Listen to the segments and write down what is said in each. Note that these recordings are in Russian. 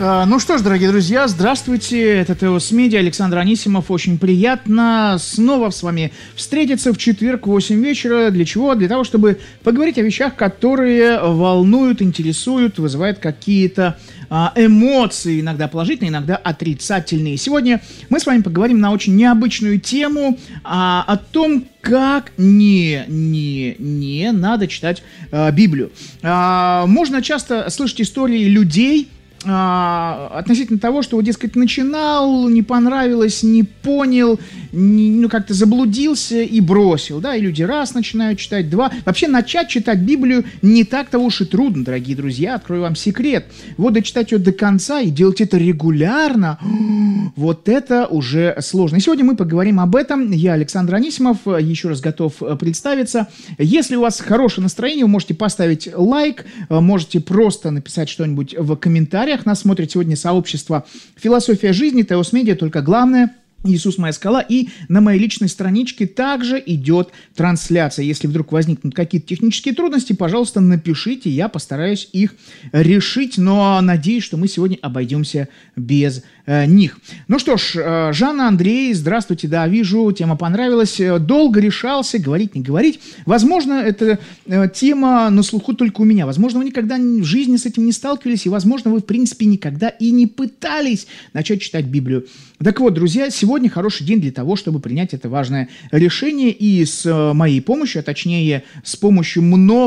Ну что ж, дорогие друзья, здравствуйте, это Теос Медиа, Александр Анисимов. Очень приятно снова с вами встретиться в четверг в 8 вечера. Для чего? Для того, чтобы поговорить о вещах, которые волнуют, интересуют, вызывают какие-то эмоции, иногда положительные, иногда отрицательные. Сегодня мы с вами поговорим на очень необычную тему о том, как не надо читать Библию. Можно часто слышать истории людей, относительно того, что, дескать, начинал, не понравилось, не понял, как-то заблудился и бросил, да, и люди раз начинают читать, два. Вообще начать читать Библию не так-то уж и трудно, дорогие друзья, открою вам секрет. Вот дочитать ее до конца и делать это регулярно, вот это уже сложно. И сегодня мы поговорим об этом. Я Александр Анисимов, еще раз готов представиться. Если у вас хорошее настроение, вы можете поставить лайк, можете просто написать что-нибудь в комментариях. Нас смотрит сегодня сообщество «Философия жизни», Теос Медиа, только главное – Иисус моя скала, и на моей личной страничке также идет трансляция. Если вдруг возникнут какие-то технические трудности, пожалуйста, напишите, я постараюсь их решить, но надеюсь, что мы сегодня обойдемся без них. Ну что ж, Жанна, Андрей, здравствуйте, да, вижу, тема понравилась, долго решался, говорить, не говорить. Возможно, эта тема на слуху только у меня, возможно, вы никогда в жизни с этим не сталкивались, и, возможно, вы, в принципе, никогда и не пытались начать читать Библию. Так вот, друзья, сегодня хороший день для того, чтобы принять это важное решение, и с моей помощью, а точнее с помощью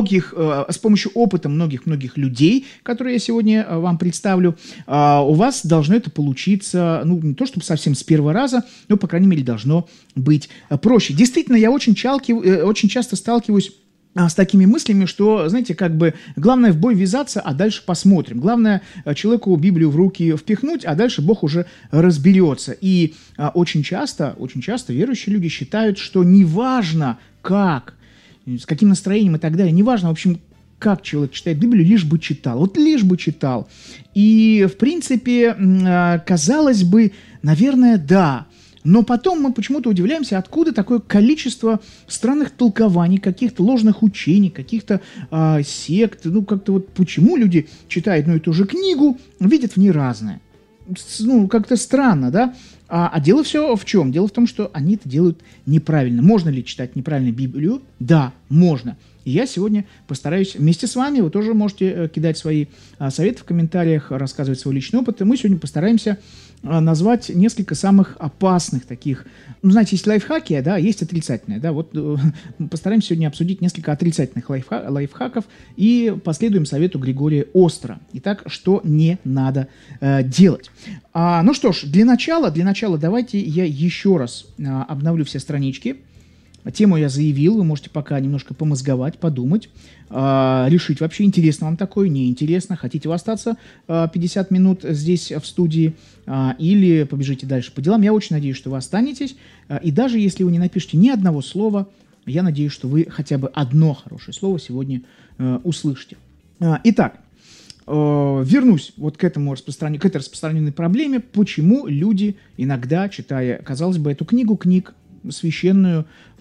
опыта многих людей, которые я сегодня вам представлю, у вас должно это получиться, не то чтобы совсем с первого раза, но, по крайней мере, должно быть проще. Действительно, я очень часто сталкиваюсь с такими мыслями, что, знаете, главное в бой ввязаться, а дальше посмотрим. Главное человеку Библию в руки впихнуть, а дальше Бог уже разберется. И очень часто верующие люди считают, что неважно как, с каким настроением и так далее, неважно, в общем, как человек читает Библию, лишь бы читал. Вот лишь бы читал. И, в принципе, казалось бы, наверное, да. Но потом мы почему-то удивляемся, откуда такое количество странных толкований, каких-то ложных учений, каких-то сект. Почему люди читают одну и ту же книгу, видят в ней разное. Как-то странно, да? А дело все в чем? Дело в том, что они это делают неправильно. Можно ли читать неправильно Библию? Да, можно. И я сегодня постараюсь вместе с вами, вы тоже можете кидать свои советы в комментариях, рассказывать свой личный опыт, и мы сегодня постараемся назвать несколько самых опасных таких, знаете, есть лайфхаки, да, есть отрицательные, да, вот постараемся сегодня обсудить несколько отрицательных лайфхаков и последуем совету Григория Остра. Итак, что не надо делать? Ну что ж, для начала давайте я еще раз обновлю все странички. Тему я заявил, вы можете пока немножко помозговать, подумать, решить вообще, интересно вам такое, неинтересно, хотите вы остаться 50 минут здесь в студии или побежите дальше по делам. Я очень надеюсь, что вы останетесь, и даже если вы не напишете ни одного слова, я надеюсь, что вы хотя бы одно хорошее слово сегодня услышите. Итак, вернусь вот к этой распространенной проблеме, почему люди иногда, читая, казалось бы, эту книг священную,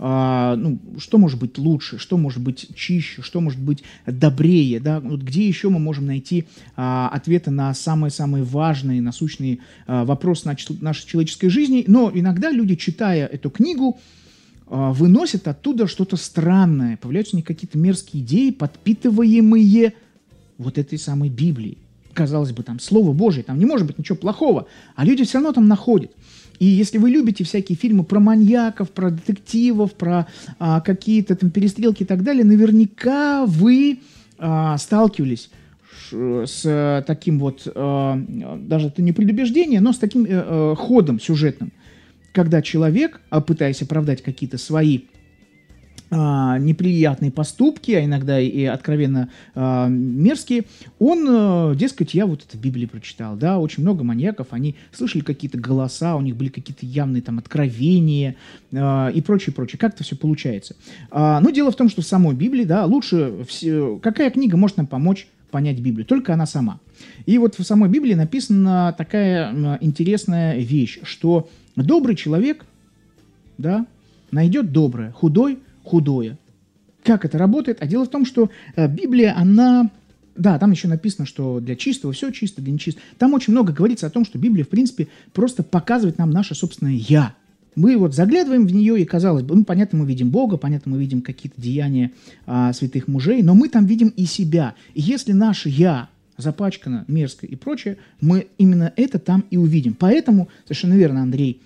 что может быть лучше, что может быть чище, что может быть добрее, да? Вот где еще мы можем найти ответы на самые-самые важные, насущные вопросы нашей человеческой жизни. Но иногда люди, читая эту книгу, выносят оттуда что-то странное, появляются у них какие-то мерзкие идеи, подпитываемые вот этой самой Библией. Казалось бы, там Слово Божие, там не может быть ничего плохого, а люди все равно там находят. И если вы любите всякие фильмы про маньяков, про детективов, про какие-то там перестрелки и так далее, наверняка вы сталкивались с таким вот, даже это не предубеждение, но с таким ходом сюжетным, когда человек, пытаясь оправдать какие-то свои неприятные поступки, а иногда и откровенно мерзкие, он, дескать, я вот это в Библии прочитал, да, очень много маньяков, они слышали какие-то голоса, у них были какие-то явные там откровения и прочее. Как это все получается? Но дело в том, что в самой Библии, да, лучше, какая книга может нам помочь понять Библию? Только она сама. И вот в самой Библии написана такая интересная вещь, что добрый человек, да, найдет доброе, худой – худое. Как это работает? А дело в том, что Библия, она Да, там еще написано, что для чистого все чисто, для нечистого. Там очень много говорится о том, что Библия, в принципе, просто показывает нам наше собственное «я». Мы вот заглядываем в нее, и, казалось бы, ну, понятно, мы видим Бога, понятно, мы видим какие-то деяния святых мужей, но мы там видим и себя. И если наше «я» запачкано, мерзко и прочее, мы именно это там и увидим. Поэтому, совершенно верно, Андрей,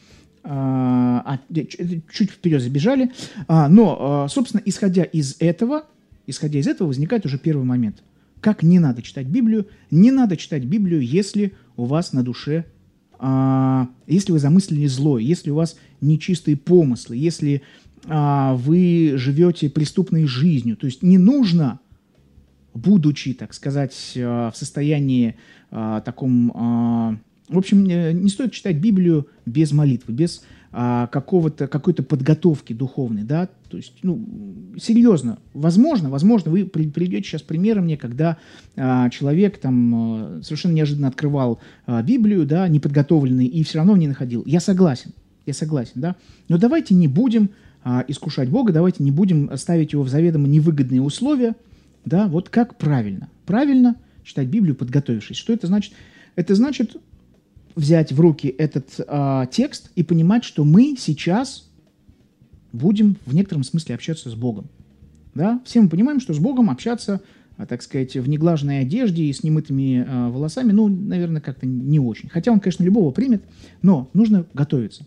чуть вперед забежали, но, собственно, исходя из этого возникает уже первый момент. Как не надо читать Библию? Не надо читать Библию, если у вас на душе, если вы замыслили злое, если у вас нечистые помыслы, если вы живете преступной жизнью. То есть не нужно, будучи, так сказать, в состоянии таком... В общем, не стоит читать Библию без молитвы, без какой-то подготовки духовной, да, то есть, ну, серьезно, возможно, вы приведете сейчас примеры мне, когда человек там совершенно неожиданно открывал Библию, да, неподготовленный, и все равно не находил. Я согласен, да, но давайте не будем искушать Бога, давайте не будем ставить его в заведомо невыгодные условия, да, вот как правильно читать Библию, подготовившись. Что это значит? Это значит взять в руки этот текст и понимать, что мы сейчас будем в некотором смысле общаться с Богом. Да? Все мы понимаем, что с Богом общаться, так сказать, в неглаженной одежде и с немытыми волосами, ну, наверное, как-то не очень. Хотя он, конечно, любого примет, но нужно готовиться.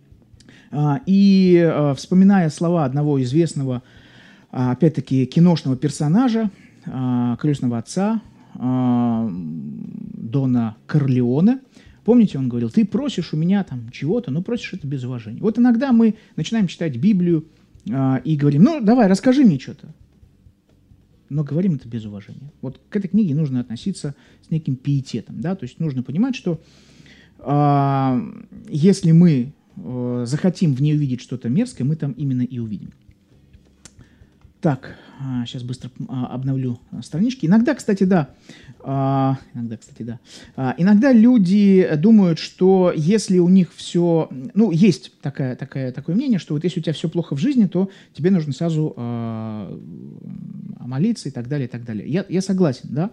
И вспоминая слова одного известного, опять-таки, киношного персонажа, крестного отца Дона Корлеоне, помните, он говорил, ты просишь у меня там чего-то, но просишь это без уважения. Вот иногда мы начинаем читать Библию и говорим, ну, давай, расскажи мне что-то. Но говорим это без уважения. Вот к этой книге нужно относиться с неким пиететом, да, то есть нужно понимать, что если мы захотим в ней увидеть что-то мерзкое, мы там именно и увидим. Так, сейчас быстро обновлю странички. Иногда, кстати, да. Иногда люди думают, что если у них все... Ну, есть такое мнение, что вот если у тебя все плохо в жизни, то тебе нужно сразу молиться и так далее, и так далее. Я согласен, да.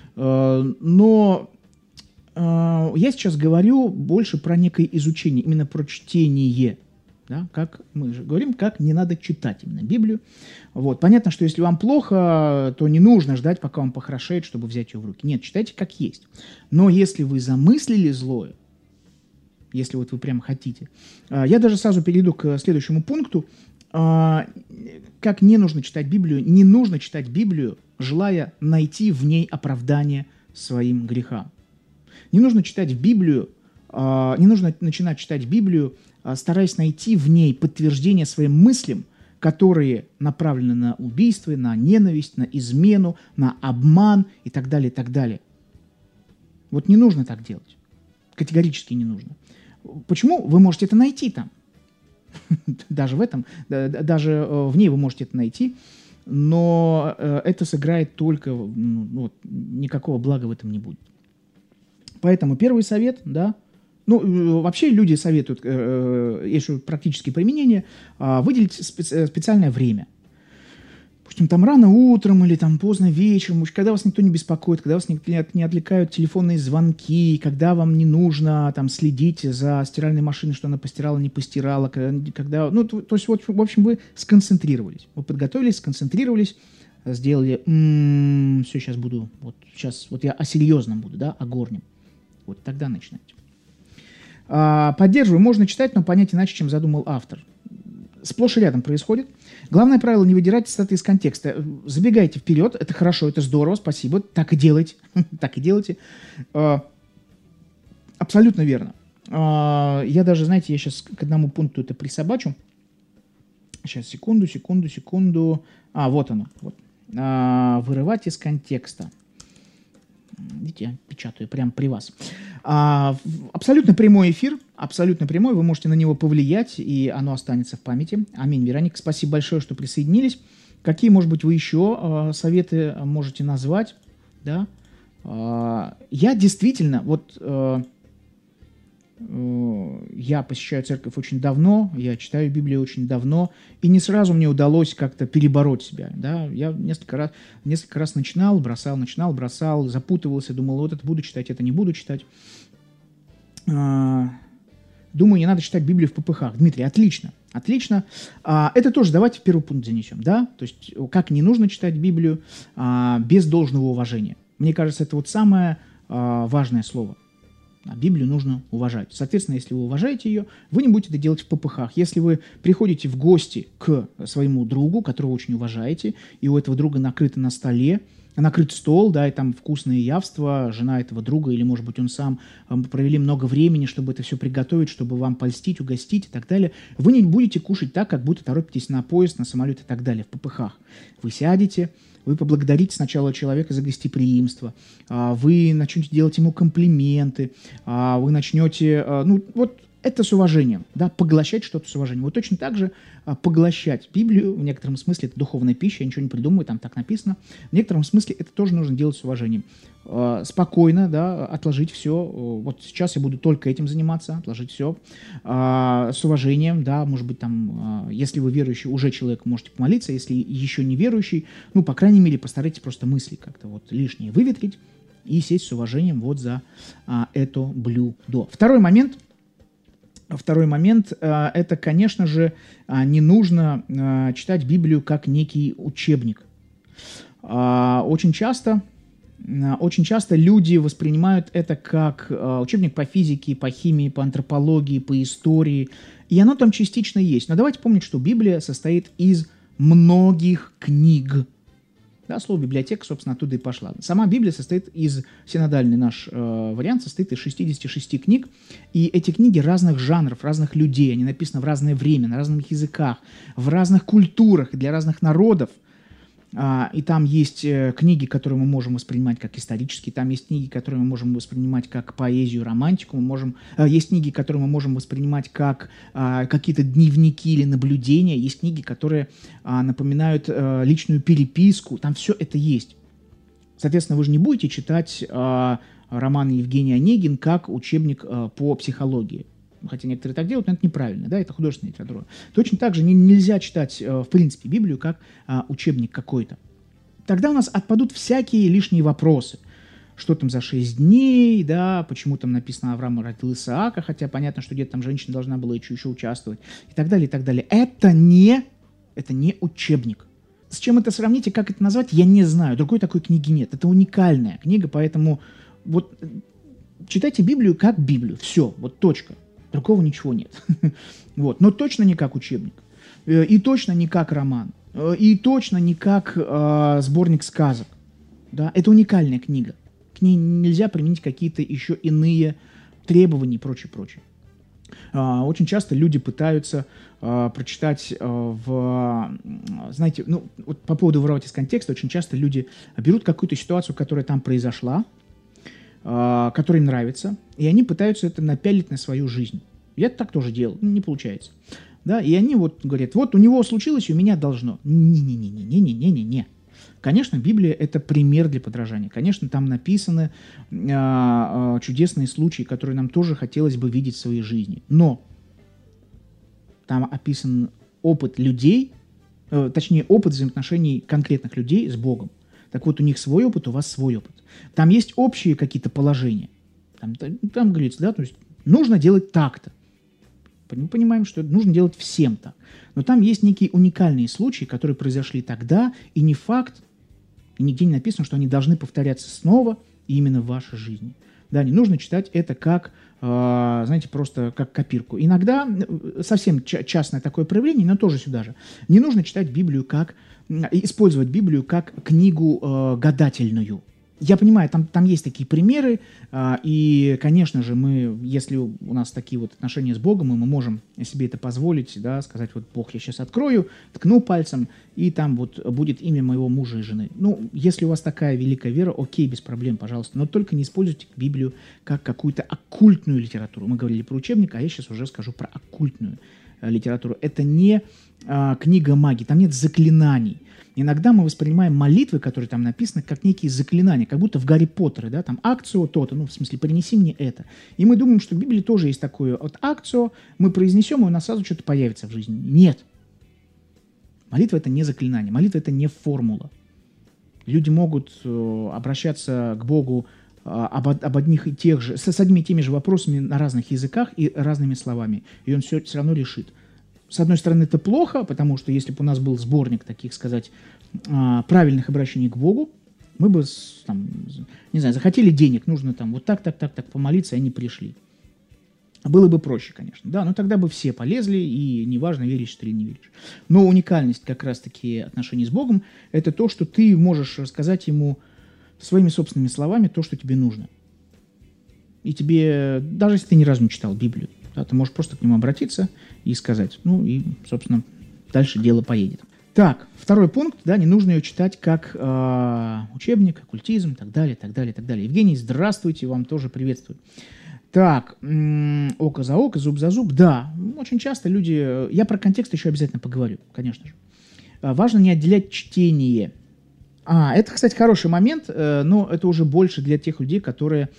Но я сейчас говорю больше про некое изучение, именно про чтение. Да, как мы же говорим, как не надо читать именно Библию. Вот. Понятно, что если вам плохо, то не нужно ждать, пока вам похорошеет, чтобы взять ее в руки. Нет, читайте как есть. Но если вы замыслили злое, если вот вы прямо хотите, я даже сразу перейду к следующему пункту. Как не нужно читать Библию? Не нужно читать Библию, желая найти в ней оправдание своим грехам. Не нужно читать Библию, не нужно начинать читать Библию, стараясь найти в ней подтверждение своим мыслям, которые направлены на убийство, на ненависть, на измену, на обман и так далее, и так далее. Вот не нужно так делать. Категорически не нужно. Почему? Вы можете это найти там. Даже в этом, даже в ней вы можете это найти, но это сыграет только, никакого блага в этом не будет. Поэтому первый совет, да, ну, вообще люди советуют, если практические применения, выделить специальное время. Допустим, там рано утром или там поздно вечером, когда вас никто не беспокоит, когда вас не отвлекают телефонные звонки, когда вам не нужно там следить за стиральной машиной, что она постирала, не постирала, когда, ну, то есть, вот, в общем, вы сконцентрировались. Вы подготовились, сконцентрировались, сделали, все, сейчас буду, вот я о серьезном буду, да, о горнем. Вот тогда начинайте. Поддерживаю, можно читать, но понять иначе, чем задумал автор. Сплошь и рядом происходит. Главное правило — не выдирать цитаты из контекста. Забегайте вперед, это хорошо, это здорово, спасибо, так и делайте. Так и делайте. Абсолютно верно. Я даже, знаете, я сейчас к одному пункту это присобачу. Сейчас, секунду. Вот оно. Вот. Вырывать из контекста. Видите, я печатаю прямо при вас. Абсолютно прямой эфир, абсолютно прямой, вы можете на него повлиять, и оно останется в памяти. Аминь. Вероника, спасибо большое, что присоединились. Какие, может быть, вы еще советы можете назвать? Да? Я действительно, вот Я посещаю церковь очень давно, я читаю Библию очень давно, и не сразу мне удалось как-то перебороть себя. Да? Я несколько раз начинал, бросал, запутывался, думал, вот это буду читать, это не буду читать. Думаю, не надо читать Библию в ППХ. Дмитрий, отлично. Это тоже давайте в первый пункт занесем. Да? То есть, как не нужно читать Библию без должного уважения. Мне кажется, это вот самое важное слово. Библию нужно уважать. Соответственно, если вы уважаете ее, вы не будете это делать в ППХ. Если вы приходите в гости к своему другу, которого очень уважаете, и у этого друга накрыт стол, да, и там вкусные явства, жена этого друга, или, может быть, он сам провели много времени, чтобы это все приготовить, чтобы вам польстить, угостить и так далее, вы не будете кушать так, как будто торопитесь на поезд, на самолет и так далее, в ППХ. Вы сядете, вы поблагодарите сначала человека за гостеприимство, вы начнете делать ему комплименты, вы начнете, это с уважением, да, поглощать что-то с уважением. Вот точно так же поглощать Библию, в некотором смысле это духовная пища, я ничего не придумываю, там так написано, в некотором смысле это тоже нужно делать с уважением. Спокойно, да, отложить все, вот сейчас я буду только этим заниматься, отложить все, с уважением, да, может быть, там, если вы верующий уже человек, можете помолиться, если еще не верующий, по крайней мере, постарайтесь просто мысли как-то вот лишние выветрить и сесть с уважением вот за это блюдо. Второй момент, это, конечно же, не нужно читать Библию как некий учебник. Очень часто люди воспринимают это как учебник по физике, по химии, по антропологии, по истории, и оно там частично есть. Но давайте помнить, что Библия состоит из многих книг. Да, слово «библиотека», собственно, оттуда и пошла. Сама Библия синодальный наш вариант состоит из 66 книг, и эти книги разных жанров, разных людей, они написаны в разное время, на разных языках, в разных культурах и для разных народов. И там есть книги, которые мы можем воспринимать как исторические, там есть книги, которые мы можем воспринимать как поэзию, романтику, есть книги, которые мы можем воспринимать как какие-то дневники или наблюдения, есть книги, которые напоминают личную переписку, там все это есть. Соответственно, вы же не будете читать роман Евгений Онегин как учебник по психологии. Хотя некоторые так делают, но это неправильно, да, это художественная литература. Точно так же нельзя читать, в принципе, Библию как учебник какой-то. Тогда у нас отпадут всякие лишние вопросы. Что там за 6 дней, да, почему там написано Авраам родил Исаака, хотя понятно, что где-то там женщина должна была еще участвовать, и так далее, и так далее. Это не учебник. С чем это сравнить и как это назвать, я не знаю. Другой такой книги нет. Это уникальная книга, поэтому вот читайте Библию как Библию. Все, вот точка. Другого ничего нет. Вот. Но точно не как учебник. И точно не как роман. И точно не как сборник сказок. Да? Это уникальная книга. К ней нельзя применить какие-то еще иные требования и прочее. Очень часто люди пытаются прочитать знаете, вот по поводу вырвать из контекста, очень часто люди берут какую-то ситуацию, которая там произошла, которая им нравится, и они пытаются это напялить на свою жизнь. Я так тоже делал, не получается. Да, и они вот говорят, вот у него случилось, у меня должно. Не. Конечно, Библия – это пример для подражания. Конечно, там написаны чудесные случаи, которые нам тоже хотелось бы видеть в своей жизни. Но там описан опыт людей, точнее, опыт взаимоотношений конкретных людей с Богом. Так вот, у них свой опыт, у вас свой опыт. Там есть общие какие-то положения. Там говорится, да, то есть нужно делать так-то. Мы понимаем, что нужно делать всем так. Но там есть некие уникальные случаи, которые произошли тогда, и не факт, и нигде не написано, что они должны повторяться снова именно в вашей жизни. Да, не нужно читать это как, знаете, просто как копирку. Иногда совсем частное такое проявление, но тоже сюда же. Не нужно читать Библию использовать Библию как книгу гадательную. Я понимаю, там есть такие примеры, и, конечно же, если у нас такие вот отношения с Богом, и мы можем себе это позволить, да, сказать, вот Бог, я сейчас открою, ткну пальцем, и там вот будет имя моего мужа и жены. Если у вас такая великая вера, окей, без проблем, пожалуйста, но только не используйте Библию как какую-то оккультную литературу. Мы говорили про учебник, а я сейчас уже скажу про оккультную литературу, это не книга магии, там нет заклинаний. Иногда мы воспринимаем молитвы, которые там написаны, как некие заклинания, как будто в Гарри Поттере, да, там акцию то-то, ну, в смысле, принеси мне это. И мы думаем, что в Библии тоже есть такое вот акцию, мы произнесем, и у нас сразу что-то появится в жизни. Нет. Молитва – это не заклинание, молитва – это не формула. Люди могут обращаться к Богу об одних и тех же, с одними и теми же вопросами на разных языках и разными словами, и он все равно решит. С одной стороны, это плохо, потому что если бы у нас был сборник таких, сказать, правильных обращений к Богу, мы бы, там, не знаю, захотели денег, нужно там вот так помолиться, и они пришли. Было бы проще, конечно, да, но тогда бы все полезли, и неважно, веришь ты или не веришь. Но уникальность как раз-таки отношений с Богом – это то, что ты можешь рассказать Ему своими собственными словами то, что тебе нужно. И тебе, даже если ты ни разу не читал Библию, да, ты можешь просто к Нему обратиться и сказать, ну и, собственно, дальше дело поедет. Так, второй пункт, да, не нужно ее читать как учебник, оккультизм, так далее, так далее, так далее. Евгений, здравствуйте, вам тоже приветствую. Так, око за око, зуб за зуб, да, очень часто люди, я про контекст еще обязательно поговорю, конечно же. Важно не отделять чтение. Это, кстати, хороший момент, но это уже больше для тех людей, которые,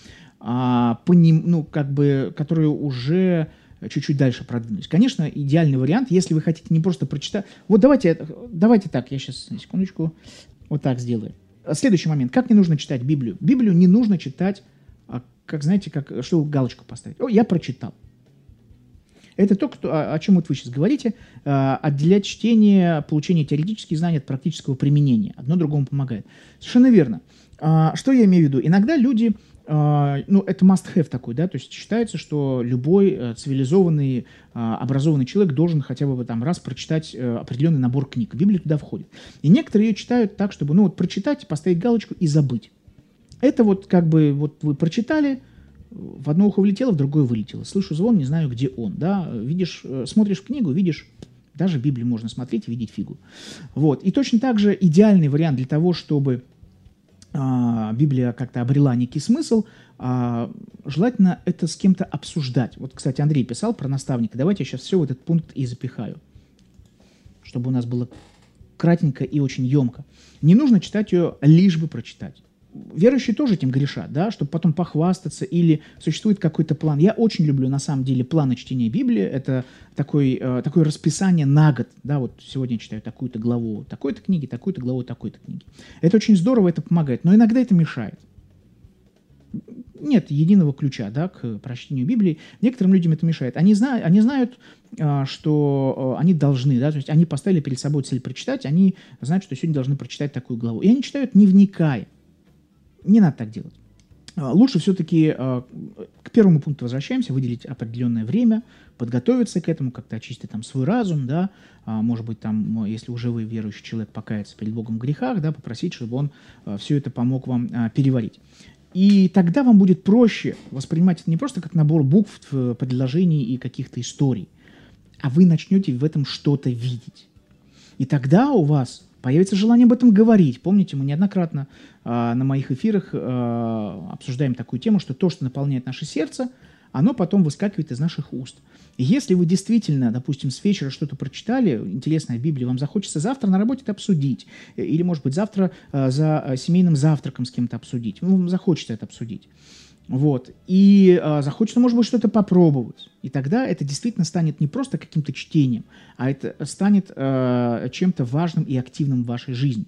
которые уже чуть-чуть дальше продвинулись. Конечно, идеальный вариант, если вы хотите не просто прочитать. Вот давайте так, я сейчас, секундочку, вот так сделаю. Следующий момент. Как не нужно читать Библию? Библию не нужно читать, что галочку поставить. Я прочитал. Это то, о чем вот вы сейчас говорите. Отделять чтение, получение теоретических знаний от практического применения. Одно другому помогает. Совершенно верно. Что я имею в виду? Иногда люди, это must-have такой, да, то есть считается, что любой цивилизованный, образованный человек должен хотя бы там раз прочитать определенный набор книг. Библия туда входит. И некоторые ее читают так, чтобы, прочитать, поставить галочку и забыть. Это вот вы прочитали, в одно ухо влетело, в другое вылетело. Слышу звон, не знаю, где он, да. Видишь, смотришь в книгу, видишь, даже Библию можно смотреть и видеть фигу. Вот. И точно так же идеальный вариант для того, чтобы Библия как-то обрела некий смысл, желательно это с кем-то обсуждать. Вот, кстати, Андрей писал про наставника. Давайте я сейчас все в этот пункт и запихаю, чтобы у нас было кратенько и очень емко. Не нужно читать ее лишь бы прочитать. Верующие тоже этим грешат, да, чтобы потом похвастаться, или существует какой-то план. Я очень люблю, на самом деле, планы чтения Библии. Это такое расписание на год. Да, вот сегодня я читаю такую-то главу такой-то книги, такую-то главу такой-то книги. Это очень здорово, это помогает, но иногда это мешает. Нет единого ключа, да, к прочтению Библии. Некоторым людям это мешает. Они знают, что они должны, да, то есть они поставили перед собой цель прочитать, они знают, что сегодня должны прочитать такую главу. И они читают, не вникая. Не надо так делать. Лучше все-таки к первому пункту возвращаемся, выделить определенное время, подготовиться к этому, как-то очистить там свой разум, да, может быть, там, если уже вы верующий человек, покаяться перед Богом в грехах, да, попросить, чтобы Он все это помог вам переварить. И тогда вам будет проще воспринимать это не просто как набор букв, предложений и каких-то историй, а вы начнете в этом что-то видеть. И тогда у вас появится желание об этом говорить. Помните, мы неоднократно на моих эфирах обсуждаем такую тему, что то, что наполняет наше сердце, оно потом выскакивает из наших уст. И если вы действительно, допустим, с вечера что-то прочитали, интересное в Библии, вам захочется завтра на работе это обсудить, или, может быть, завтра за семейным завтраком с кем-то обсудить, вам захочется это обсудить. Вот. И захочется, может быть, что-то попробовать. И тогда это действительно станет не просто каким-то чтением, а это станет чем-то важным и активным в вашей жизни.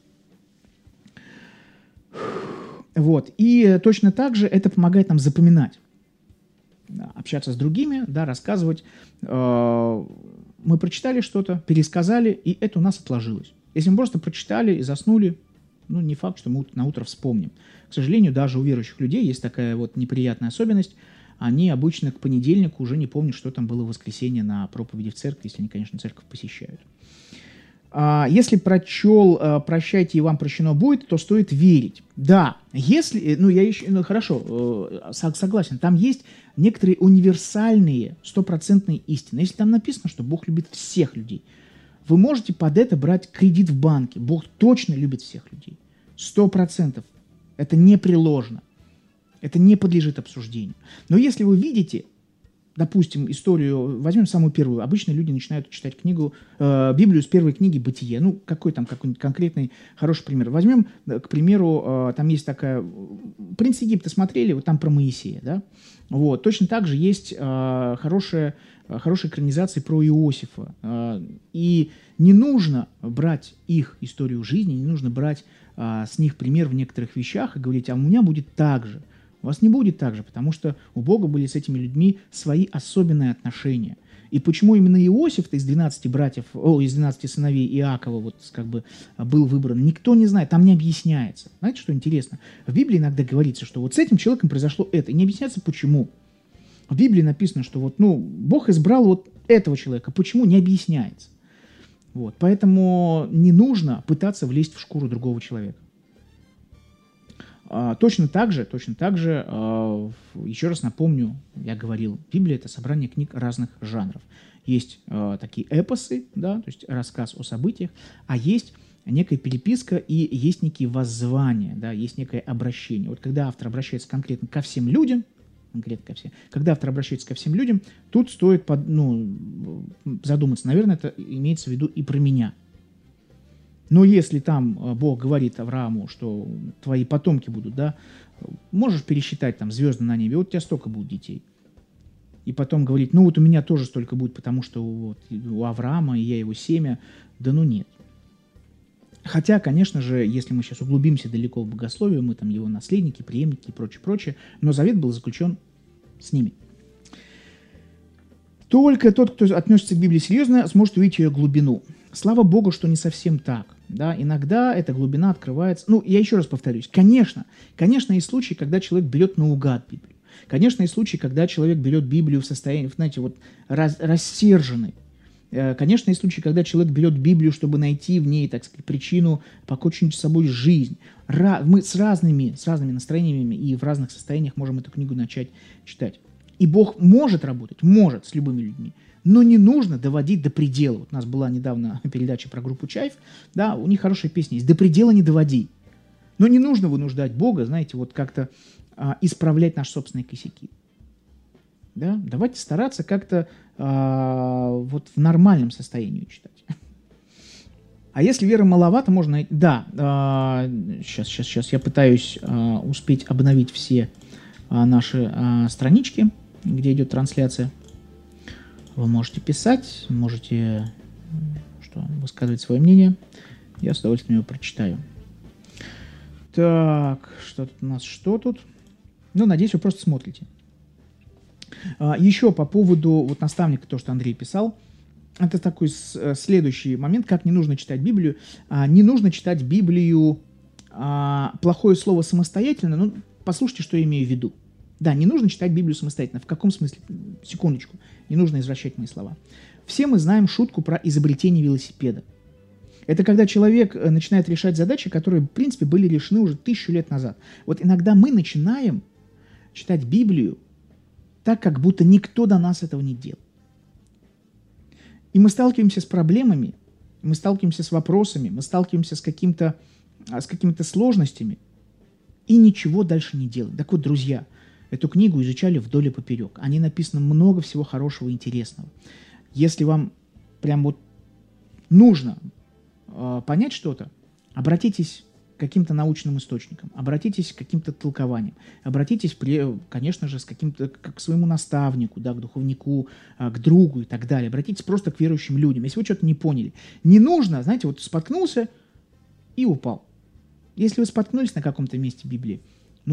Вот. И точно так же это помогает нам запоминать, общаться с другими, да, рассказывать. Мы прочитали что-то, пересказали, и это у нас отложилось. Если мы просто прочитали и заснули, не факт, что мы на утро вспомним. К сожалению, даже у верующих людей есть такая вот неприятная особенность. Они обычно к понедельнику уже не помнят, что там было в воскресенье на проповеди в церкви, если они, конечно, церковь посещают. Если прочел «Прощайте, и вам прощено будет», то стоит верить. Да, если, хорошо, согласен, там есть некоторые универсальные, стопроцентные истины. Если там написано, что Бог любит всех людей, вы можете под это брать кредит в банке. Бог точно любит всех людей. 100%. Это непреложно. Это не подлежит обсуждению. Но если вы видите, допустим, историю, возьмем самую первую. Обычно люди начинают читать Библию с первой книги «Бытие». Ну, какой-нибудь конкретный хороший пример. Возьмем, к примеру, там есть такая... «Принц Египта» смотрели, вот там про Моисея, да? Вот. Точно так же есть хорошая экранизация про Иосифа. И не нужно брать их историю жизни, не нужно брать с них пример в некоторых вещах и говорить, а у меня будет так же. У вас не будет так же, потому что у Бога были с этими людьми свои особенные отношения. И почему именно Иосиф-то из 12 сыновей Иакова вот как бы был выбран, никто не знает, там не объясняется. Знаете, что интересно? В Библии иногда говорится, что вот с этим человеком произошло это, и не объясняется почему. В Библии написано, что вот, Бог избрал вот этого человека, почему, не объясняется. Вот, поэтому не нужно пытаться влезть в шкуру другого человека. Точно так же, еще раз напомню, я говорил, Библия – это собрание книг разных жанров. Есть такие эпосы, да, то есть рассказ о событиях, а есть некая переписка и есть некие воззвания, да, есть некое обращение. Вот когда автор обращается конкретно ко всем людям, когда автор обращается ко всем людям, тут стоит задуматься, наверное, это имеется в виду и про меня. Но если там Бог говорит Аврааму, что твои потомки будут, да, можешь пересчитать там звезды на небе, вот у тебя столько будет детей. И потом говорить, вот у меня тоже столько будет, потому что вот у Авраама, и я его семя, нет. Хотя, конечно же, если мы сейчас углубимся далеко в богословие, мы там его наследники, преемники и прочее, но завет был заключен с ними. Только тот, кто относится к Библии серьезно, сможет увидеть ее глубину. Слава Богу, что не совсем так. Да? Иногда эта глубина открывается. Я еще раз повторюсь. Конечно, есть случаи, когда человек берет наугад Библию. Конечно, есть случаи, когда человек берет Библию в состоянии, знаете, рассерженный. Конечно, есть случаи, когда человек берет Библию, чтобы найти в ней, так сказать, причину покончить с собой жизнь. Мы с разными настроениями и в разных состояниях можем эту книгу начать читать. И Бог может работать, с любыми людьми, но не нужно доводить до предела. Вот у нас была недавно передача про группу Чайф, да, у них хорошая песня есть «До предела не доводи». Но не нужно вынуждать Бога, знаете, вот как-то исправлять наши собственные косяки. Да? Давайте стараться как-то в нормальном состоянии читать. А если веры маловато, можно найти... Да, сейчас я пытаюсь успеть обновить все наши странички, где идет трансляция. Вы можете писать, можете высказывать свое мнение. Я с удовольствием его прочитаю. Так, что тут у нас? Надеюсь, вы просто смотрите. Еще по поводу наставника, то, что Андрей писал. Это такой следующий момент, как не нужно читать Библию. Не нужно читать Библию плохое слово самостоятельно. Послушайте, что я имею в виду. Да, не нужно читать Библию самостоятельно. В каком смысле? Секундочку. Не нужно извращать мои слова. Все мы знаем шутку про изобретение велосипеда. Это когда человек начинает решать задачи, которые, в принципе, были решены уже 1000 лет назад. Вот иногда мы начинаем читать Библию так, как будто никто до нас этого не делал. И мы сталкиваемся с проблемами, мы сталкиваемся с вопросами, мы сталкиваемся с какими-то сложностями и ничего дальше не делаем. Так вот, друзья, эту книгу изучали вдоль и поперек. О ней написано много всего хорошего и интересного. Если вам прям нужно понять что-то, обратитесь к каким-то научным источникам, обратитесь к каким-то толкованиям, обратитесь, конечно же, к своему наставнику, да, к духовнику, к другу и так далее. Обратитесь просто к верующим людям. Если вы что-то не поняли, не нужно, знаете, споткнулся и упал. Если вы споткнулись на каком-то месте Библии,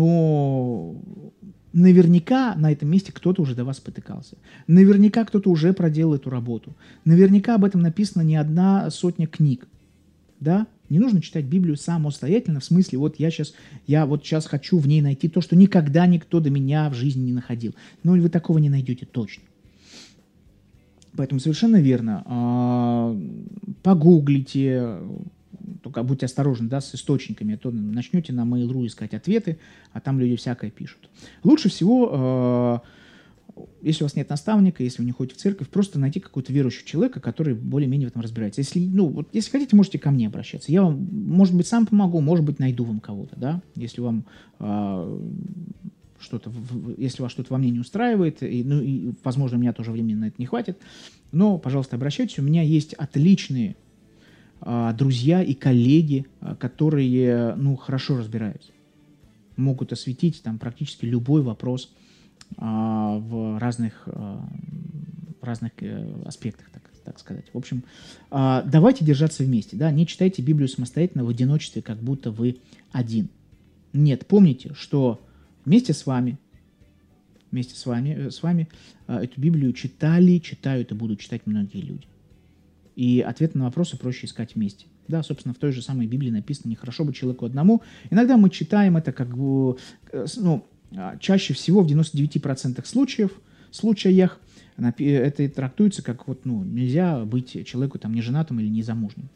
наверняка на этом месте кто-то уже до вас спотыкался. Наверняка кто-то уже проделал эту работу. Наверняка об этом написано не 100 книг. Да? Не нужно читать Библию самостоятельно, в смысле, я сейчас хочу в ней найти то, что никогда никто до меня в жизни не находил. Вы такого не найдете точно. Поэтому совершенно верно. Погуглите, только будьте осторожны, с источниками, а то начнете на Mail.ru искать ответы, а там люди всякое пишут. Лучше всего, если у вас нет наставника, если вы не ходите в церковь, просто найти какого-то верующего человека, который более-менее в этом разбирается. Если хотите, можете ко мне обращаться. Я вам, может быть, сам помогу, может быть, найду вам кого-то, да, если вам что-то, если вас что-то во мне не устраивает, и, возможно, у меня тоже времени на это не хватит, но, пожалуйста, обращайтесь. У меня есть отличные друзья и коллеги, которые, хорошо разбираются, могут осветить там практически любой вопрос в разных аспектах, так сказать. В общем, давайте держаться вместе, да, не читайте Библию самостоятельно в одиночестве, как будто вы один. Нет, помните, что вместе с вами эту Библию читали, читают и будут читать многие люди. И ответы на вопросы проще искать вместе. Да, собственно, в той же самой Библии написано: нехорошо быть человеку одному. Иногда мы читаем это как бы, чаще всего в 99% случаях это трактуется как нельзя быть человеку там неженатым или незамужним.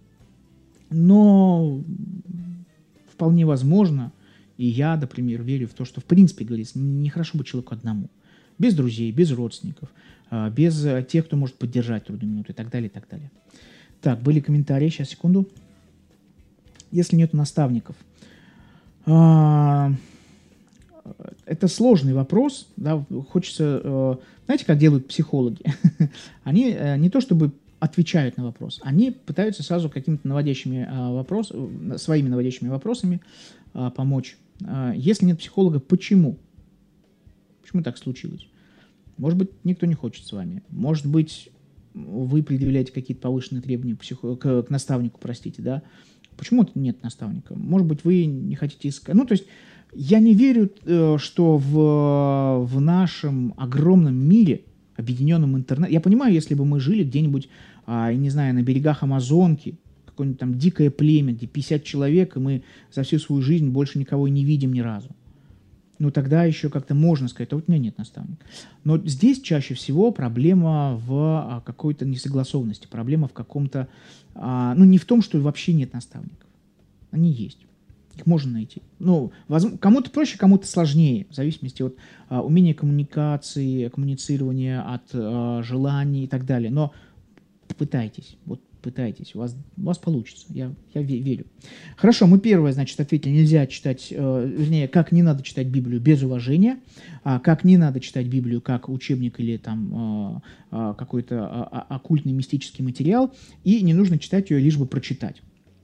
Но вполне возможно, и я, например, верю в то, что в принципе говорится, нехорошо быть человеку одному. Без друзей, без родственников, без тех, кто может поддержать трудную минуту и так далее, и так далее. Так, были комментарии, сейчас, секунду. Если нет наставников. Это сложный вопрос, да, хочется, знаете, как делают психологи? Они не то чтобы отвечают на вопрос, они пытаются сразу какими-то своими наводящими вопросами помочь. Если нет психолога, почему? Почему так случилось? Может быть, никто не хочет с вами. Может быть, вы предъявляете какие-то повышенные требования к наставнику, да? Почему нет наставника? Может быть, вы не хотите искать. То есть, я не верю, что в нашем огромном мире, объединенном интернете... Я понимаю, если бы мы жили где-нибудь, не знаю, на берегах Амазонки, какое-нибудь там дикое племя, где 50 человек, и мы за всю свою жизнь больше никого и не видим ни разу. Тогда еще как-то можно сказать, у меня нет наставника. Но здесь чаще всего проблема в какой-то несогласованности, проблема в каком-то... не в том, что вообще нет наставников. Они есть. Их можно найти. Кому-то проще, кому-то сложнее, в зависимости от умения коммуникации, коммуницирования, от желаний и так далее. Но пытайтесь. Пытайтесь, у вас получится, я верю. Хорошо, мы первое, ответили: нельзя читать, как не надо читать Библию без уважения, как не надо читать Библию как учебник или там какой-то оккультный мистический материал, и не нужно читать ее лишь бы прочитать.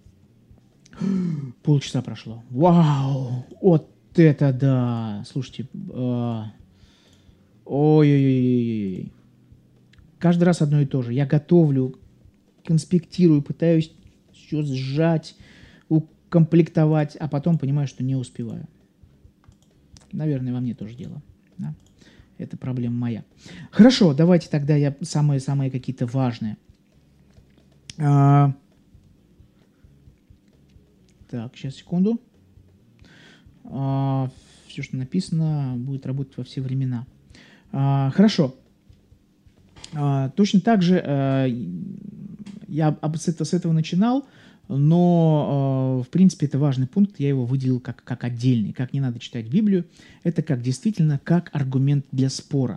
Полчаса прошло. Вау! Вот это да! Слушайте, ой-ой-ой-ой-ой. Каждый раз одно и то же. Я готовлю, конспектирую, пытаюсь все сжать, укомплектовать, а потом понимаю, что не успеваю. Наверное, во мне тоже дело. Да? Это проблема моя. Хорошо, давайте тогда я самые какие-то важные. Так, сейчас, секунду. Все, что написано, будет работать во все времена. Хорошо. Точно так же я с этого начинал, но, в принципе, это важный пункт, я его выделил как отдельный, как не надо читать Библию, это действительно как аргумент для спора.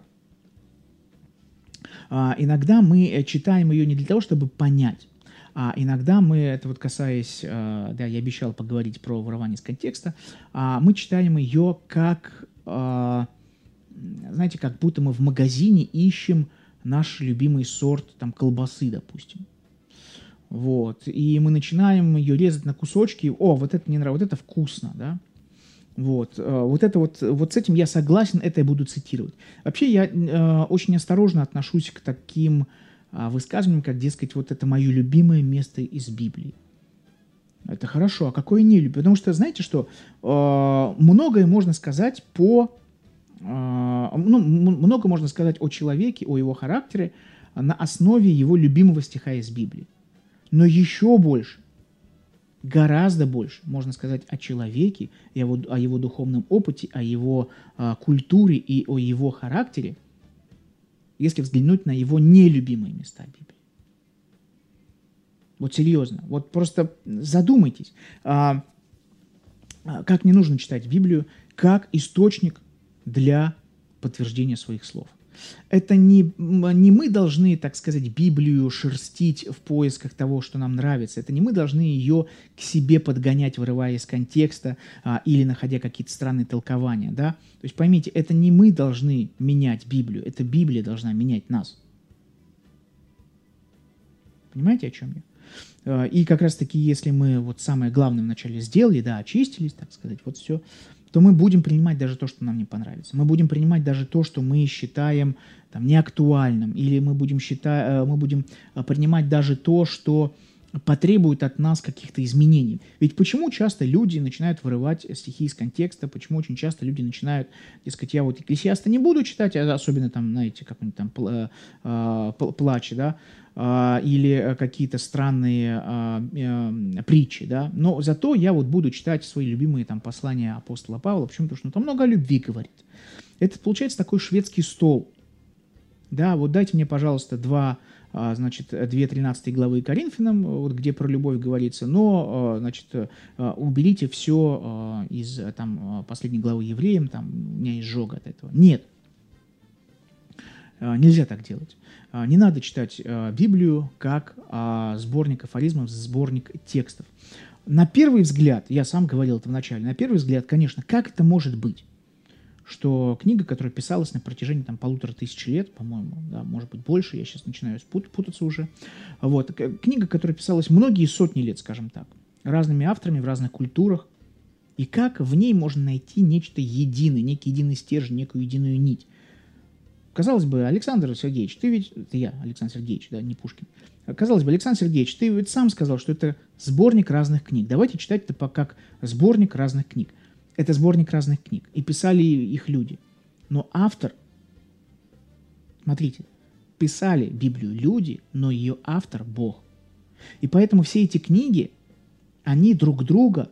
Иногда мы читаем ее не для того, чтобы понять, а иногда мы, это касаясь, я обещал поговорить про вырывание из контекста, мы читаем ее как, знаете, как будто мы в магазине ищем наш любимый сорт колбасы, допустим. И мы начинаем ее резать на кусочки. Вот это мне нравится, вот это вкусно, да? Вот с этим я согласен, это я буду цитировать. Вообще я очень осторожно отношусь к таким высказываниям, как, дескать, это мое любимое место из Библии. Это хорошо, а какое не люблю? Потому что, знаете что, многое можно сказать много можно сказать о человеке, о его характере на основе его любимого стиха из Библии. Но еще больше, гораздо больше можно сказать о человеке, о его духовном опыте, о его культуре и о его характере, если взглянуть на его нелюбимые места Библии. Серьезно, просто задумайтесь, как не нужно читать Библию как источник для подтверждения своих слов. Это не мы должны, так сказать, Библию шерстить в поисках того, что нам нравится. Это не мы должны ее к себе подгонять, вырывая из контекста или находя какие-то странные толкования. Да? То есть поймите, это не мы должны менять Библию, это Библия должна менять нас. Понимаете, о чем я? И как раз-таки, если мы вот самое главное вначале сделали, да, очистились, так сказать, вот все, то мы будем принимать даже то, что нам не понравится. Мы будем принимать даже то, что мы считаем там, неактуальным, или мы будем принимать даже то, что потребует от нас каких-то изменений. Ведь почему часто люди начинают вырывать стихи из контекста, почему очень часто люди начинают, дескать, я вот Екклесиаста не буду читать, особенно там, знаете, какой-нибудь там плач, да, или какие-то странные притчи, да, но зато я вот буду читать свои любимые там послания апостола Павла, почему? Потому что он там много о любви говорит. Это получается такой шведский стол. Да, вот дайте мне, пожалуйста, две 13 главы Коринфянам, вот где про любовь говорится, но, значит, уберите все из там последней главы Евреям, там у меня изжога от этого. Нет. Нельзя так делать. Не надо читать Библию как сборник афоризмов, сборник текстов. На первый взгляд, я сам говорил это вначале, на первый взгляд, конечно, как это может быть, что книга, которая писалась на протяжении там 1500 лет, по-моему, да, может быть больше, я сейчас начинаю путаться уже, вот, книга, которая писалась многие сотни лет, скажем так, разными авторами в разных культурах, и как в ней можно найти нечто единое, некий единый стержень, некую единую нить. Казалось бы, Александр Сергеевич, ты ведь... Это я, Александр Сергеевич, да, не Пушкин. Казалось бы, Александр Сергеевич, ты ведь сам сказал, что это сборник разных книг. Давайте читать это как сборник разных книг. Это сборник разных книг. И писали их люди. Но автор... Смотрите, писали Библию люди, но ее автор – Бог. И поэтому все эти книги, они друг друга...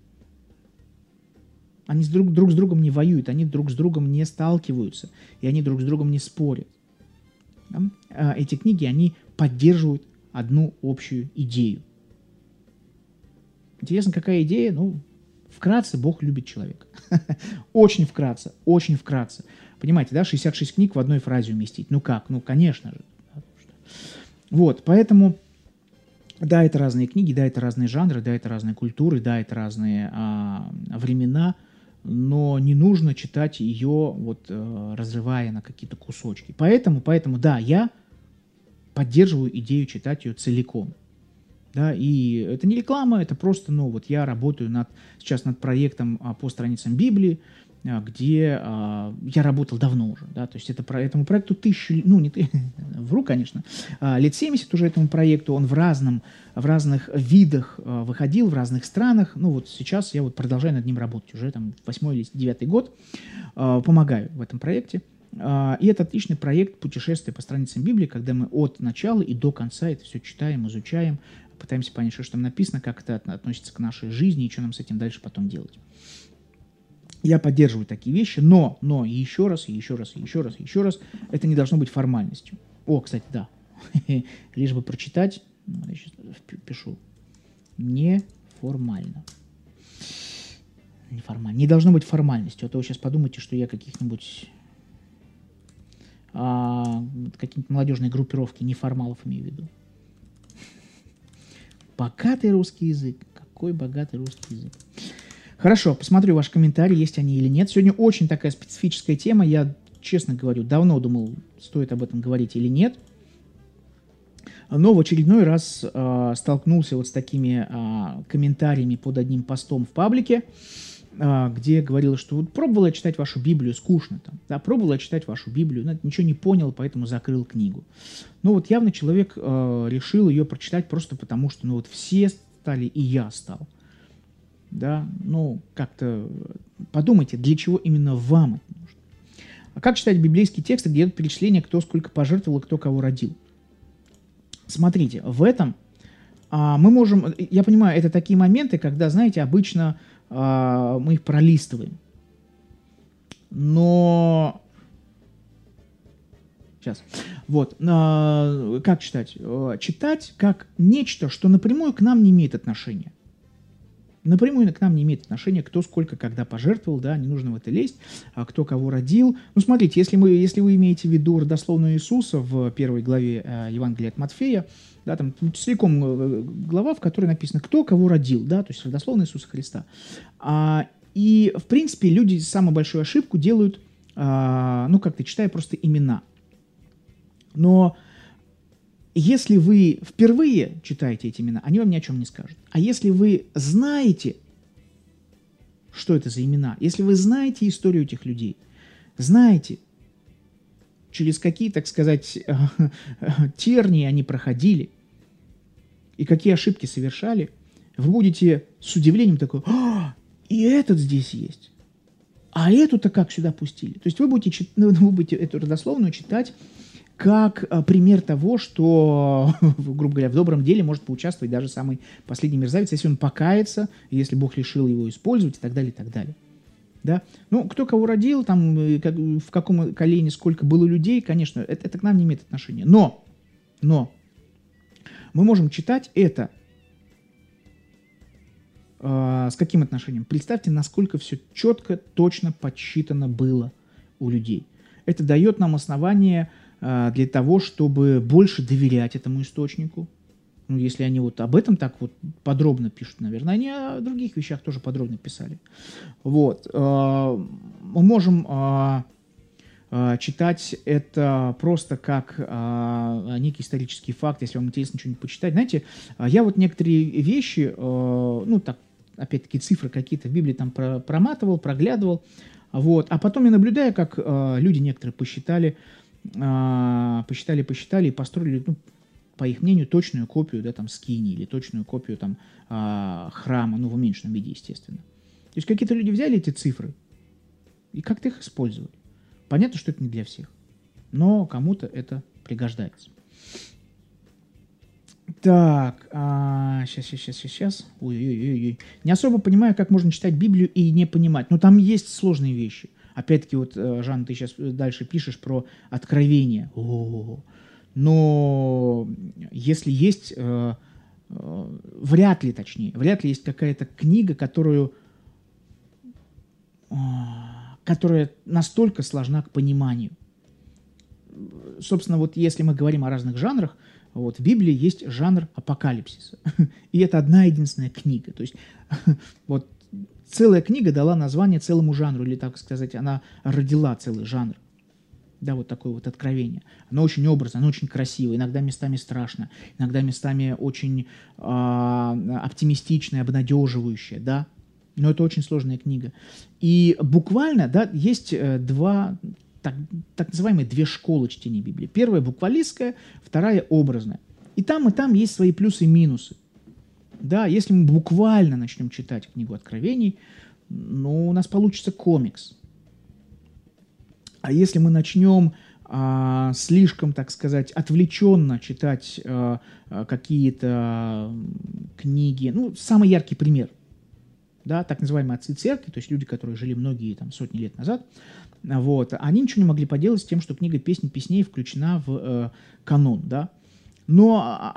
Они друг с другом не воюют, они друг с другом не сталкиваются, и они друг с другом не спорят. Да? Эти книги, они поддерживают одну общую идею. Интересно, какая идея? Ну, вкратце, Бог любит человека. Очень вкратце, очень вкратце. Понимаете, да, 66 книг в одной фразе уместить. Ну как? Ну, конечно же. Вот, поэтому... Да, это разные книги, да, это разные жанры, да, это разные культуры, да, это разные времена, но не нужно читать ее, вот, разрывая на какие-то кусочки. Поэтому, да, я поддерживаю идею читать ее целиком. Да, и это не реклама, это просто, ну, вот я работаю сейчас над проектом по страницам Библии, где я работал давно уже, да, то есть этому проекту вру, конечно, лет 70 уже этому проекту, он в разных видах выходил, в разных странах, ну вот сейчас я вот продолжаю над ним работать, уже там 8 или 9 год, помогаю в этом проекте, и это отличный проект путешествия по страницам Библии, когда мы от начала и до конца это все читаем, изучаем, пытаемся понять, что там написано, как это относится к нашей жизни и что нам с этим дальше потом делать. Я поддерживаю такие вещи, но еще раз, это не должно быть формальностью. О, кстати, да, лишь бы прочитать, я сейчас пишу, неформально. Неформально. Не должно быть формальностью, а то вы сейчас подумайте, что я какие-нибудь молодежные группировки неформалов имею в виду. Богатый русский язык. Какой богатый русский язык. Хорошо, посмотрю ваши комментарии, есть они или нет. Сегодня очень такая специфическая тема. Я, честно говорю, давно думал, стоит об этом говорить или нет. Но в очередной раз столкнулся вот с такими комментариями под одним постом в паблике, где говорилось, что вот пробовал я читать вашу Библию, скучно там. Да, пробовал я читать вашу Библию, но ничего не понял, поэтому закрыл книгу. Но вот явно человек решил ее прочитать просто потому, что ну вот все стали, и я стал. Да, ну, как-то подумайте, для чего именно вам это нужно. А как читать библейские тексты, где идет перечисление, кто сколько пожертвовал и кто кого родил? Смотрите, в этом мы можем... Я понимаю, это такие моменты, когда, знаете, обычно мы их пролистываем. Но... Сейчас. Вот. Как читать? Читать как нечто, что напрямую к нам не имеет отношения. напрямую к нам не имеет отношения, кто сколько когда пожертвовал, да, не нужно в это лезть, кто кого родил. Ну, смотрите, если вы имеете в виду родословную Иисуса в первой главе Евангелия от Матфея, да, там целиком глава, в которой написано, кто кого родил, да, то есть родословная Иисуса Христа. И, в принципе, люди самую большую ошибку делают, как-то читая просто имена. Но если вы впервые читаете эти имена, они вам ни о чем не скажут. А если вы знаете, что это за имена, если вы знаете историю этих людей, знаете, через какие, так сказать, тернии они проходили и какие ошибки совершали, вы будете с удивлением такой: и этот здесь есть, а эту-то как сюда пустили? То есть вы будете эту родословную читать как пример того, что, грубо говоря, в добром деле может поучаствовать даже самый последний мерзавец, если он покается, если Бог решил его использовать, и так далее, и так далее. Да? Ну, кто кого родил, там, в каком колене сколько было людей, конечно, это к нам не имеет отношения. Но мы можем читать это с каким отношением? Представьте, насколько все четко, точно подсчитано было у людей. Это дает нам основание для того, чтобы больше доверять этому источнику. Ну, если они вот об этом так вот подробно пишут, наверное, они о других вещах тоже подробно писали. Вот. Мы можем читать это просто как некий исторический факт, если вам интересно что-нибудь почитать. Знаете, я вот некоторые вещи, опять-таки цифры какие-то в Библии там проматывал, проглядывал, вот. А потом я наблюдаю, как люди некоторые посчитали и построили, по их мнению, точную копию, да, там, скинии или точную копию там, храма, в уменьшенном виде, естественно. То есть какие-то люди взяли эти цифры и как-то их использовали. Понятно, что это не для всех, но кому-то это пригождается. Так, сейчас. Ой. Не особо понимаю, как можно читать Библию и не понимать. Но там есть сложные вещи. Опять-таки, вот, Жан, ты сейчас дальше пишешь про откровение. Но если есть, вряд ли есть какая-то книга, которая настолько сложна к пониманию. Собственно, вот если мы говорим о разных жанрах, вот в Библии есть жанр апокалипсиса. И это одна единственная книга. То есть вот целая книга дала название целому жанру, или, так сказать, она родила целый жанр. Да, вот такое вот откровение. Оно очень образно, оно очень красиво, иногда местами страшно, иногда местами очень оптимистичное, обнадеживающее, да. Но это очень сложная книга. И буквально, да, есть так называемые две школы чтения Библии. Первая буквалистская, вторая образная. И там есть свои плюсы и минусы. Да, если мы буквально начнем читать книгу Откровений, у нас получится комикс. А если мы начнем слишком, так сказать, отвлеченно читать какие-то книги, самый яркий пример, да, так называемые отцы церкви, то есть люди, которые жили многие сотни лет назад, вот, они ничего не могли поделать с тем, что книга «Песнь песней» включена в канон, да, но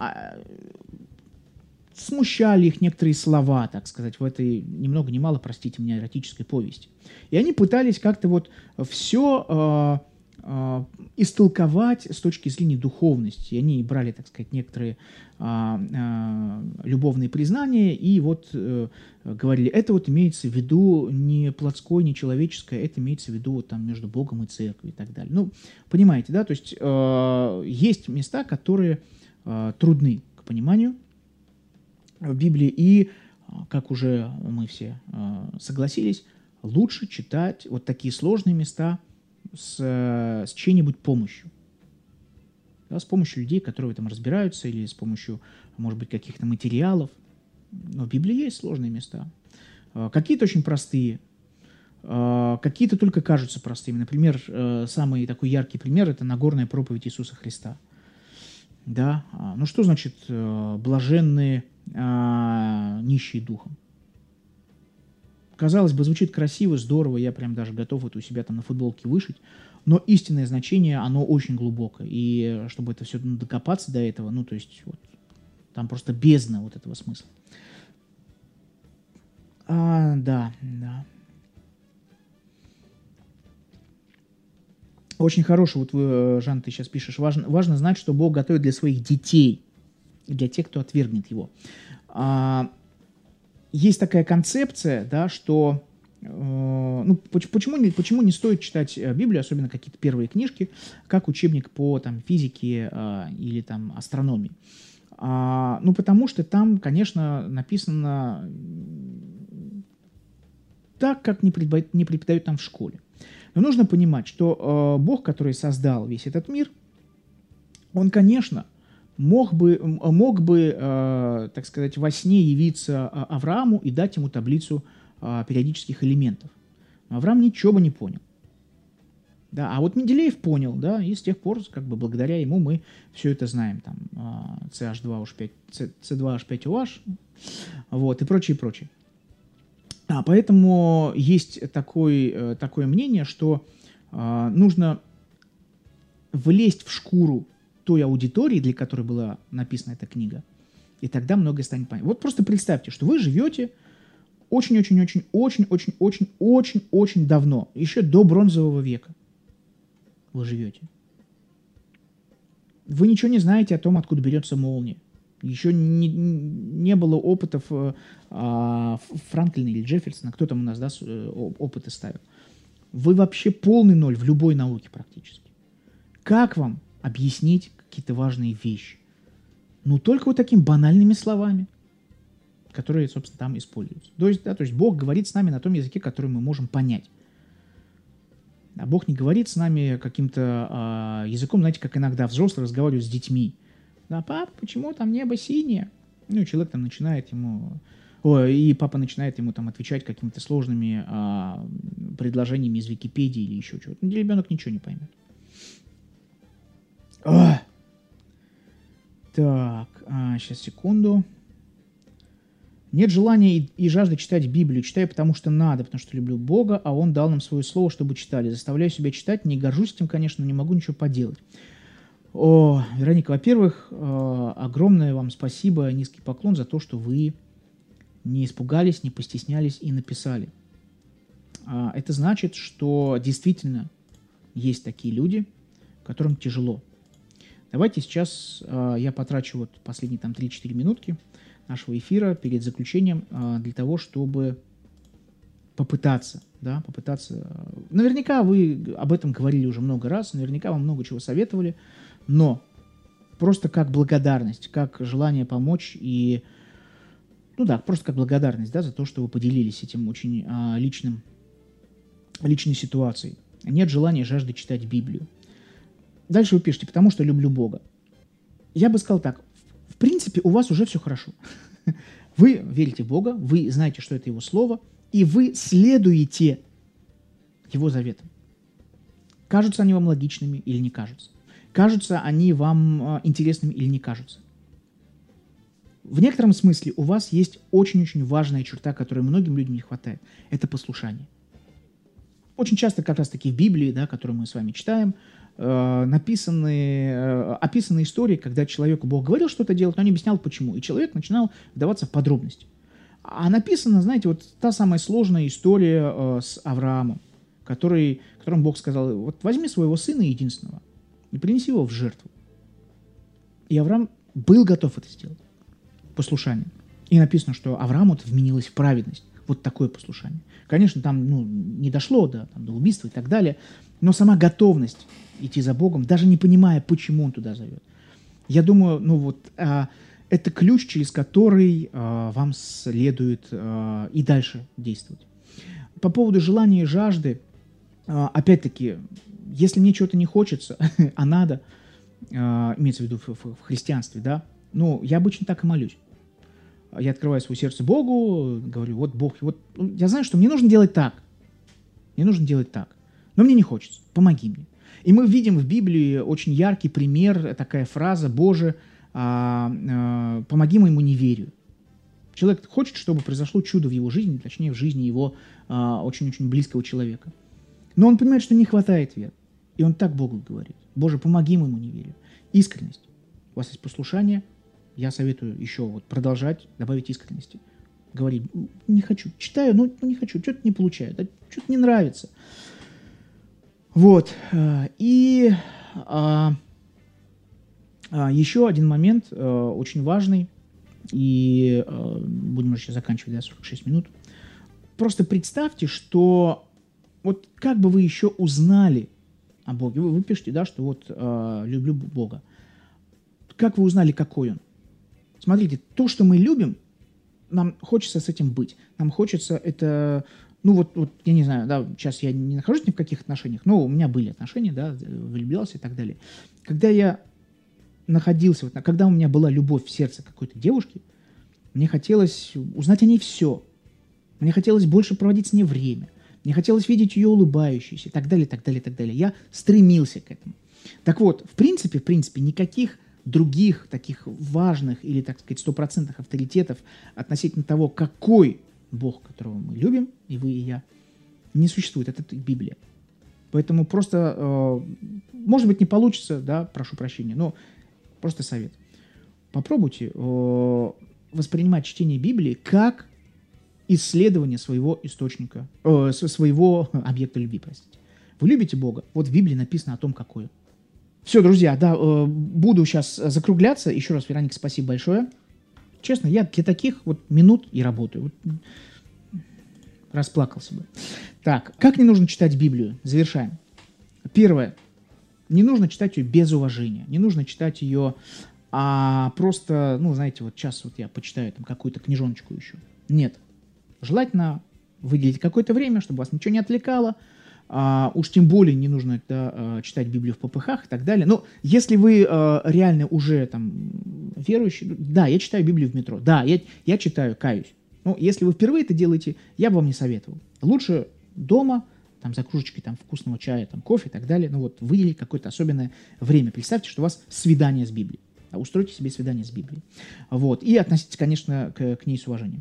смущали их некоторые слова, так сказать, в этой, ни много ни мало, простите меня, эротической повести. И они пытались как-то вот все истолковать с точки зрения духовности. И они брали, так сказать, некоторые любовные признания и вот говорили, это вот имеется в виду не плотское, не человеческое, это имеется в виду вот там между Богом и церковью и так далее. Понимаете, да, то есть есть места, которые трудны к пониманию в Библии, и, как уже мы все согласились, лучше читать вот такие сложные места с чьей-нибудь помощью. Да, с помощью людей, которые в этом разбираются, или с помощью, может быть, каких-то материалов. Но в Библии есть сложные места. Какие-то очень простые, какие-то только кажутся простыми. Например, самый такой яркий пример – это Нагорная проповедь Иисуса Христа. Да? Что значит блаженные нищие духом? Казалось бы, звучит красиво, здорово, я прям даже готов это у себя там на футболке вышить, но истинное значение, оно очень глубокое, и чтобы это все докопаться до этого, то есть вот, там просто бездна вот этого смысла. Да, да. Очень хороший, вот вы, Жан, ты сейчас пишешь, важно знать, что Бог готовит для своих детей, для тех, кто отвергнет Его. А, Есть такая концепция, да, что ну, почему не стоит читать Библию, особенно какие-то первые книжки, как учебник по там, физике или там, астрономии. Ну, потому что там, конечно, написано так, как не преподают нам в школе. Но нужно понимать, что Бог, который создал весь этот мир, он, конечно, мог бы, так сказать, во сне явиться Аврааму и дать ему таблицу периодических элементов. Но Авраам ничего бы не понял. Да, а вот Менделеев понял, да, и с тех пор, как бы, благодаря ему мы все это знаем, там, CH2H5, C2H5OH, вот, и прочее, прочее. Поэтому есть такое мнение, что нужно влезть в шкуру той аудитории, для которой была написана эта книга, и тогда многое станет понятно. Вот просто представьте, что вы живете очень-очень-очень-очень-очень-очень давно, еще до Бронзового века вы живете. Вы ничего не знаете о том, откуда берется молния. Еще не было опытов Франклина или Джефферсона, кто там у нас, да, опыты ставил. Вы вообще полный ноль в любой науке практически. Как вам объяснить какие-то важные вещи? Ну, только вот такими банальными словами, которые, собственно, там используются. То есть Бог говорит с нами на том языке, который мы можем понять. А Бог не говорит с нами каким-то языком, знаете, как иногда взрослые разговаривают с детьми. Да, пап, почему там небо синее? Ну, и человек там начинает ему... и папа начинает ему там отвечать какими-то сложными предложениями из Википедии или еще чего-то. Ну, ребенок ничего не поймет. Так, сейчас, секунду. Нет желания и жажды читать Библию. Читаю, потому что надо, потому что люблю Бога, а Он дал нам свое слово, чтобы читали. Заставляю себя читать, не горжусь этим, конечно, но не могу ничего поделать. Вероника, во-первых, огромное вам спасибо, низкий поклон за то, что вы не испугались, не постеснялись и написали. Это значит, что действительно есть такие люди, которым тяжело. Давайте сейчас я потрачу вот последние там 3-4 минутки нашего эфира перед заключением для того, чтобы попытаться. Наверняка вы об этом говорили уже много раз, наверняка вам много чего советовали, но просто как благодарность, как желание помочь и, просто как благодарность, да, за то, что вы поделились этим очень личной ситуацией. Нет желания и жажды читать Библию. Дальше вы пишете, потому что люблю Бога. Я бы сказал так, в принципе, у вас уже все хорошо. Вы верите в Бога, вы знаете, что это Его Слово, и вы следуете Его заветам. Кажутся они вам логичными или не кажутся? Кажутся они вам интересными или не кажутся? В некотором смысле у вас есть очень-очень важная черта, которой многим людям не хватает. Это послушание. Очень часто как раз-таки в Библии, да, которую мы с вами читаем, описаны истории, когда человеку Бог говорил что-то делать, но не объяснял почему. И человек начинал вдаваться в подробности. А написано, знаете, вот та самая сложная история с Авраамом, которому Бог сказал, вот возьми своего сына единственного и принеси его в жертву. И Авраам был готов это сделать. Послушание. И написано, что Аврааму это вменилось в праведность. Вот такое послушание. Конечно, там не дошло до убийства и так далее, но сама готовность идти за Богом, даже не понимая, почему Он туда зовет. Я думаю, это ключ, через который вам следует и дальше действовать. По поводу желания и жажды, опять-таки, если мне чего-то не хочется, а надо, имеется в виду в христианстве, да, я обычно так и молюсь. Я открываю свое сердце Богу, говорю, вот Бог, вот я знаю, что мне нужно делать так. Но мне не хочется, помоги мне. И мы видим в Библии очень яркий пример, такая фраза, Боже, помоги моему неверию. Человек хочет, чтобы произошло чудо в его жизни, точнее, в жизни его очень-очень близкого человека. Но он понимает, что не хватает веры. И он так Богу говорит. Боже, помоги моему неверию. Искренность. У вас есть послушание. Я советую еще продолжать, добавить искренности. говорить, не хочу, читаю, но не хочу, что-то не получаю, да, что-то не нравится. Вот. И еще один момент очень важный, и будем уже сейчас заканчивать, да, 46 минут. Просто представьте, что вот как бы вы еще узнали о Боге. Вы пишете, да, что вот люблю Бога. Как вы узнали, какой Он? Смотрите, то, что мы любим, нам хочется с этим быть. Нам хочется это... Ну вот я не знаю, да, сейчас я не нахожусь ни в каких отношениях, но у меня были отношения, да, влюблялся и так далее. Когда я находился, вот, когда у меня была любовь в сердце какой-то девушки, мне хотелось узнать о ней все. Мне хотелось больше проводить с ней время. Мне хотелось видеть ее улыбающейся и так далее, так далее, так далее. Я стремился к этому. Так вот, в принципе, никаких других таких важных или, так сказать, стопроцентных авторитетов относительно того, какой Бог, которого мы любим, и вы, и я, не существует. Это Библия. Поэтому просто, может быть, не получится, да, прошу прощения, но просто совет. Попробуйте воспринимать чтение Библии как исследование своего источника, своего объекта любви, простите. Вы любите Бога? Вот в Библии написано о том, какой. Все, друзья, да, буду сейчас закругляться. Еще раз, Вероника, спасибо большое. Честно, я для таких вот минут и работаю. Вот, расплакался бы. Так, как не нужно читать Библию? Завершаем. Первое. Не нужно читать ее без уважения. Не нужно читать ее просто, ну, знаете, вот сейчас вот я почитаю там какую-то книжоночку еще. Нет. Желательно выделить какое-то время, чтобы вас ничего не отвлекало. Уж тем более не нужно читать Библию в попыхах и так далее. Но если вы реально уже там верующий, да, я читаю Библию в метро, да, я читаю, каюсь. Но если вы впервые это делаете, я бы вам не советовал. Лучше дома, там, за кружечкой там, вкусного чая, там, кофе и так далее, ну вот, выделить какое-то особенное время. Представьте, что у вас свидание с Библией. Устройте себе свидание с Библией. Вот. И относитесь, конечно, к ней с уважением.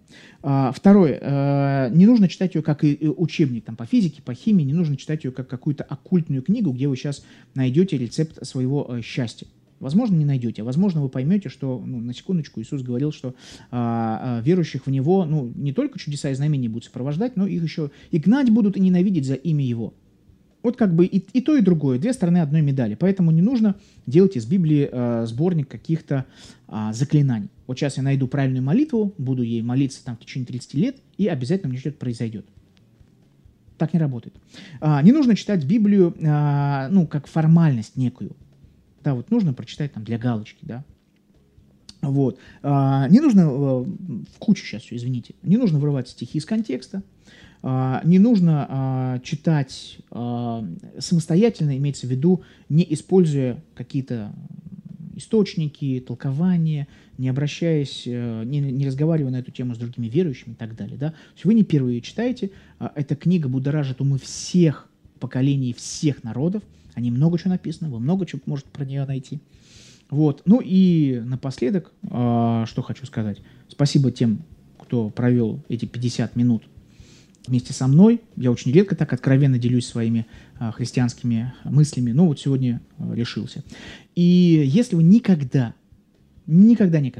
Второе. Не нужно читать ее как учебник там, по физике, по химии. Не нужно читать ее как какую-то оккультную книгу, где вы сейчас найдете рецепт своего счастья. Возможно, не найдете. Возможно, вы поймете, что, ну, на секундочку, Иисус говорил, что верующих в Него, ну, не только чудеса и знамения будут сопровождать, но их еще и гнать будут, и ненавидеть за имя Его. Вот как бы и то, и другое, две стороны одной медали. Поэтому не нужно делать из Библии сборник каких-то заклинаний. Вот сейчас я найду правильную молитву, буду ей молиться там в течение 30 лет, и обязательно мне что-то произойдет. Так не работает. Не нужно читать Библию, ну, как формальность некую. Да, вот нужно прочитать там для галочки, да. Вот. Не нужно, в кучу сейчас все, извините, не нужно вырывать стихи из контекста. Не нужно читать самостоятельно, имеется в виду, не используя какие-то источники, толкования, не обращаясь, не разговаривая на эту тему с другими верующими и так далее. Да? То есть вы не первые ее читаете. Эта книга будоражит умы всех поколений, всех народов. О ней много чего написано, вы много чего можете про нее найти. Вот. Ну и напоследок, что хочу сказать. Спасибо тем, кто провел эти 50 минут вместе со мной. Я очень редко так откровенно делюсь своими христианскими мыслями, но вот сегодня решился. И если вы никогда не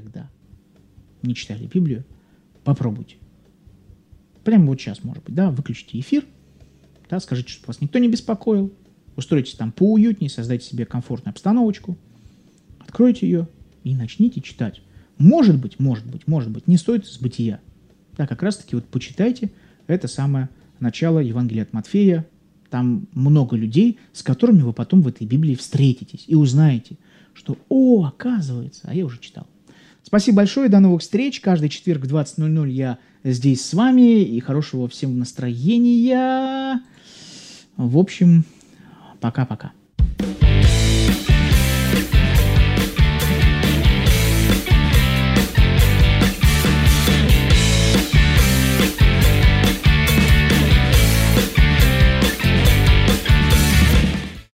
читали Библию, попробуйте. Прямо вот сейчас, может быть, да, выключите эфир, да, скажите, что вас никто не беспокоил, устройтесь там поуютнее, создайте себе комфортную обстановочку, откройте ее и начните читать. Может быть, не стоит с бытия. Да, как раз-таки вот почитайте это самое начало Евангелия от Матфея. Там много людей, с которыми вы потом в этой Библии встретитесь и узнаете, что, оказывается, а я уже читал. Спасибо большое, до новых встреч. Каждый четверг в 20:00 я здесь с вами. И хорошего всем настроения. В общем, пока-пока.